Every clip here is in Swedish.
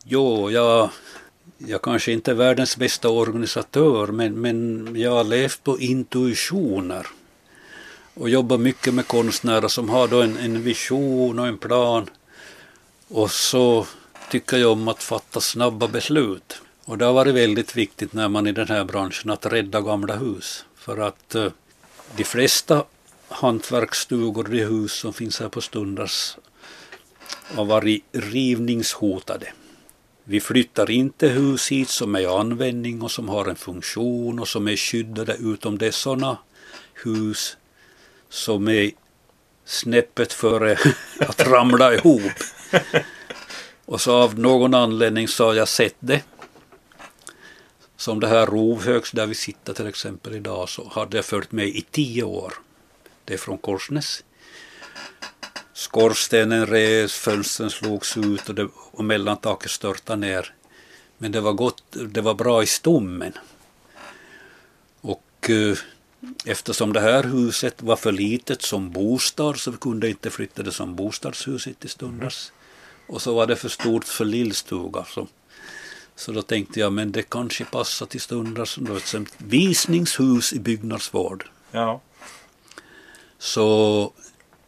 Jo, jag kanske inte är världens bästa organisatör, men jag har levt på intuitioner och jobbar mycket med konstnärer som har då en vision och en plan, och så tycker jag om att fatta snabba beslut. Och det har varit väldigt viktigt när man i den här branschen att rädda gamla hus, för att de flesta hantverksstugor och de hus som finns här på Stundars har varit rivningshotade. Vi flyttar inte hus hit som är i användning och som har en funktion och som är skyddade, utom det är sådana hus som är snäppet före att ramla ihop. Och så av någon anledning så har jag sett det. Som det här Rovhögs där vi sitter till exempel idag, så hade jag följt med i 10 år. Det är från Korsnäs. Skorstenen res, fönstren slogs ut och mellantaket störtade ner. Men det var bra i stommen. Och eftersom det här huset var för litet som bostad, så vi kunde inte flytta det som bostadshuset i Stundars. Och så var det för stort för lillstuga. Så då tänkte jag, men det kanske passar till Stundars som ett visningshus i byggnadsvård. Ja. Så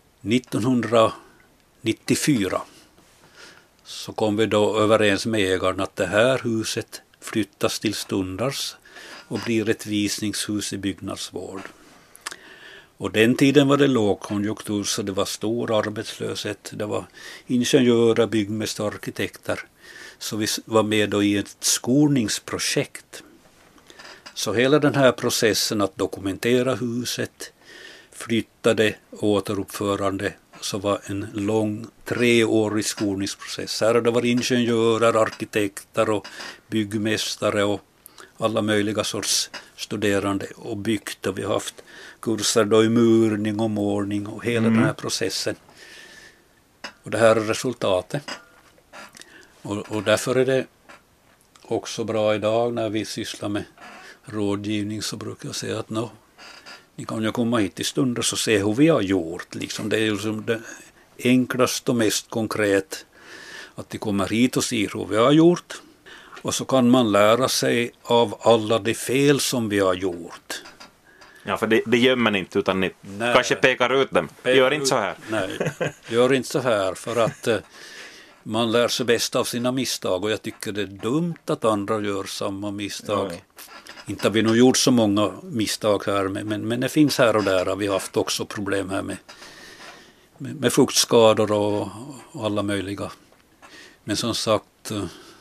1994 så kom vi då överens med ägaren att det här huset flyttas till Stundars och blir ett visningshus i byggnadsvård. Och den tiden var det lågkonjunktur, så det var stor arbetslöshet. Det var ingenjörer, byggmästare, arkitekter. Så vi var med då i ett skolningsprojekt. Så hela den här processen att dokumentera huset, flyttade, återuppförande, så var en lång 3-årig skolningsprocess. Här har det varit ingenjörer, arkitekter och byggmästare och alla möjliga sorts studerande och byggt. Och vi har haft kurser då i murning och målning och hela den här processen. Och det här är resultatet. Och därför är det också bra idag när vi sysslar med rådgivning, så brukar jag säga att ni kan ju komma hit i stunder så se hur vi har gjort. Liksom det är ju som det enklaste och mest konkret att de kommer hit och ser hur vi har gjort. Och så kan man lära sig av alla de fel som vi har gjort. Ja, för det gömmer inte, utan ni kanske pekar ut dem. Gör inte så här. Nej, gör inte så här, för att man lär sig bäst av sina misstag, och jag tycker det är dumt att andra gör samma misstag. Ja. Inte har vi nog gjort så många misstag här, men det finns här och där. Vi har haft också problem här med fuktskador och alla möjliga. Men som sagt,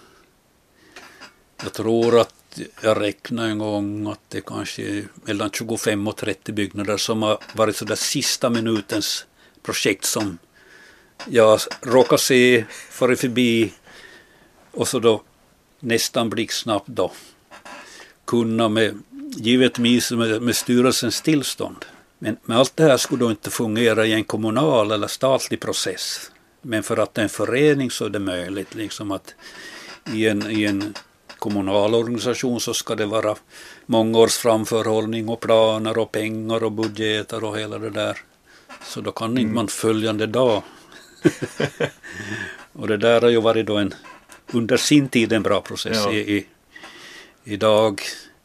jag tror att jag räknar en gång att det kanske är mellan 25 och 30 byggnader som har varit så där sista minutens projekt som jag råkar se före förbi, och så då nästan blixtsnabbt då kunna givetvis med styrelsens tillstånd. Men allt det här skulle då inte fungera i en kommunal eller statlig process. Men för att det är en förening så är det möjligt. Liksom att i en kommunal organisation så ska det vara många års framförhållning och planer och pengar och budgetar och hela det där. Så då kan inte man följande dag. Och det där har ju varit då under sin tid en bra process. Ja. Idag,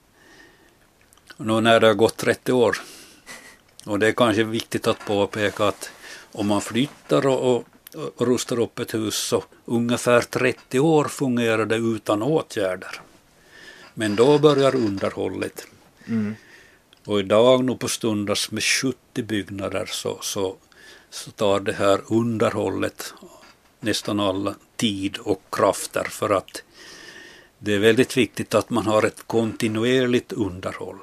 när det har gått 30 år. Och det är kanske viktigt att påpeka att om man flyttar och rustar upp ett hus, så ungefär 30 år fungerar det utan åtgärder. Men då börjar underhållet. Och idag nog på Stundars med 70 byggnader så tar det här underhållet nästan alla tid och krafter, för att det är väldigt viktigt att man har ett kontinuerligt underhåll.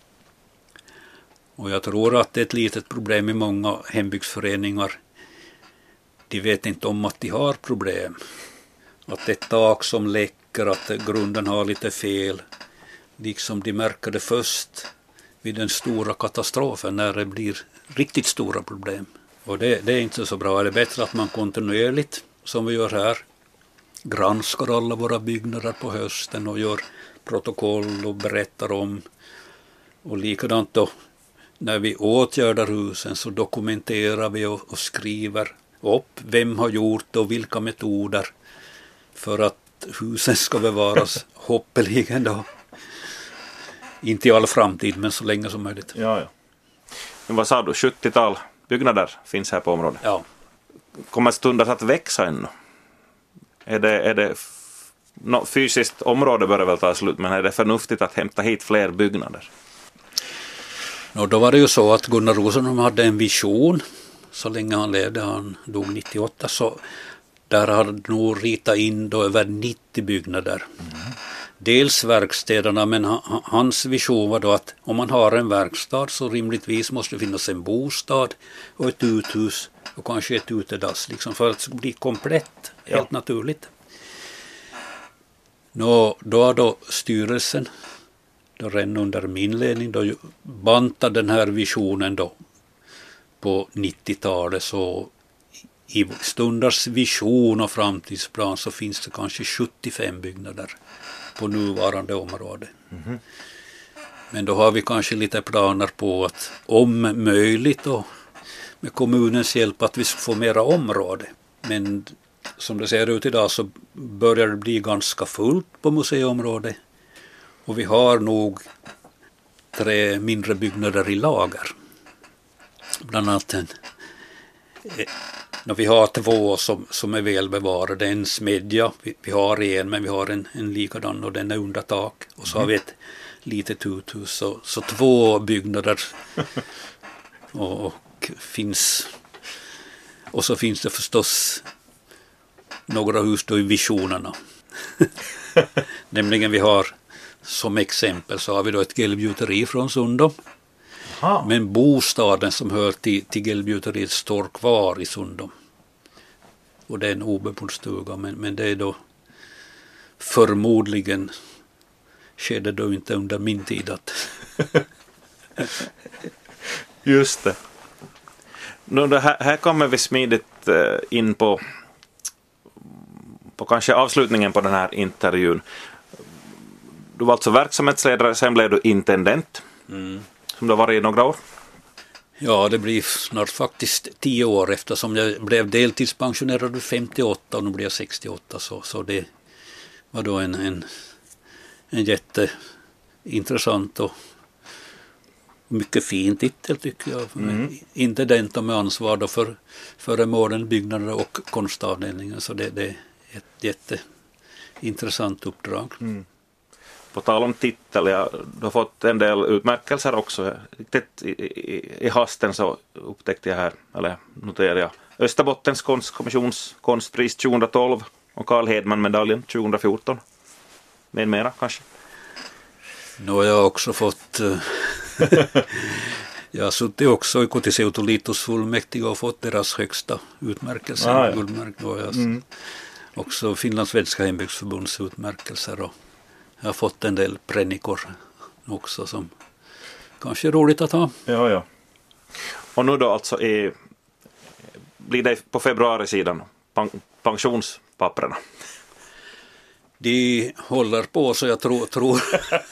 Och jag tror att det är ett litet problem i många hembygdsföreningar. De vet inte om att de har problem. Att det är ett tak som läcker, att grunden har lite fel. Liksom de märker det först vid den stora katastrofen, när det blir riktigt stora problem. Och det är inte så bra. Det är bättre att man kontinuerligt, som vi gör här, granskar alla våra byggnader på hösten och gör protokoll och berättar om. Och likadant då, när vi åtgärdar husen så dokumenterar vi och skriver upp vem har gjort och vilka metoder, för att att husen ska bevaras hoppeligen då. Inte i all framtid, men så länge som möjligt. Ja. Men vad sa du, 70-tal byggnader finns här på området? Ja. Kommer Stundars att växa ännu? Är det fysiskt område börjar väl ta slut, men är det förnuftigt att hämta hit fler byggnader? Då var det ju så att Gunnar Rosenholm hade en vision så länge han levde, han dog 98, så där hade nog ritat in då över 90 byggnader. Dels verkstäderna, men hans vision var då att om man har en verkstad så rimligtvis måste det finnas en bostad och ett uthus och kanske ett utedass liksom, för att det ska bli komplett, helt naturligt. Då har då styrelsen, då redan under min ledning, då bantade den här visionen då på 90-talet, så i Stundars vision och framtidsplan så finns det kanske 75 byggnader på nuvarande område. Men då har vi kanske lite planer på att om möjligt och med kommunens hjälp att vi ska få mera område. Men som det ser ut idag så börjar det bli ganska fullt på museiområdet. Och vi har nog 3 mindre byggnader i lager. Bland annat vi har 2 som är välbevarade. En smedja, vi har en, men vi har en likadan och den är under tak. Och så har vi ett litet uthus. Så 2 byggnader och finns. Och så finns det förstås några hus då i visionerna. Nämligen vi har som exempel så har vi då ett gelbgjuteri från Sundom. Men bostaden som hör till gelbgjuteriet står kvar i Sundom. Och det är en obebodd stuga, men det är då förmodligen skedde då inte under min tid att Just det. Här kommer vi smidigt in på kanske avslutningen på den här intervjun. Du var alltså verksamhetsledare, sen blev du intendent. Som du har varit i några år. Ja, det blir snart faktiskt 10 år eftersom jag blev deltidspensionerad 58 och nu blir jag 68. Så det var då en jätteintressant och mycket fin titel tycker jag. Intendent med ansvar då för föremålen, byggnader och konstavdelningen. Så det är ett jätteintressant uppdrag. På tal om titel, du har fått en del utmärkelser också. Riktigt i hasten så upptäckte jag här, eller noterade jag, Österbottens konstkommissions konstpris 2012 och Carl Hedman-medaljen 2014. Med mera kanske. Nu har jag också fått jag har suttit också i Kotiseutoliitos fullmäktige och fått deras högsta utmärkelser. Guldmärken. Också Finlandssvenska hembygdsförbunds utmärkelser, och jag har fått en del prennikor också som kanske är roligt att ha. Ja. Och nu då alltså blir det på februarisidan pensionspapperna? De håller på, så jag tror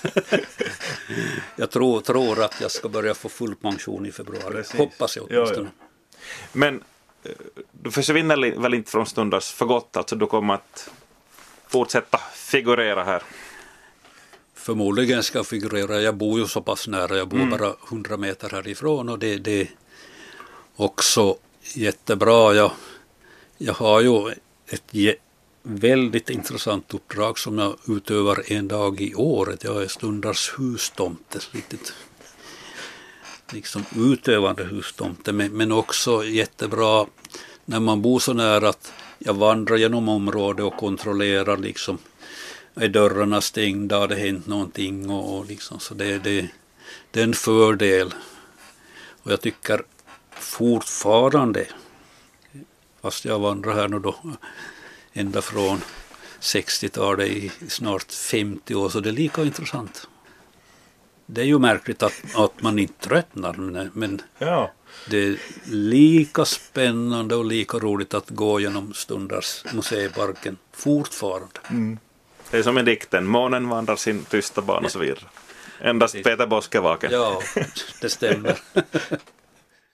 jag tror att jag ska börja få full pension i februari. Precis. Hoppas jag åtminstone. Ja. Men du försvinner väl inte från Stundars för gott, alltså du kommer att fortsätta figurera här? Förmodligen ska jag figurera. Jag bor ju så pass nära, jag bor bara 100 meter härifrån, och det är också jättebra. Jag har ju ett väldigt intressant uppdrag som jag utövar en dag i året. Jag är Stundars hustomte, riktigt liksom utövande hustomte, men också jättebra när man bor så nära att jag vandrar genom området och kontrollerar liksom, är dörrarna stängda, har det hänt någonting och liksom, så det är en fördel. Och jag tycker fortfarande, fast jag vandrar här nu då ända från 60-talet i snart 50 år, så det är lika intressant. Det är ju märkligt att man inte tröttnar, men det är lika spännande och lika roligt att gå genom Stundars museiparken fortfarande. Det är som i dikten, månen vandrar sin tysta bana och så vidare. Endast Peter Boske vaken. Ja, det stämmer.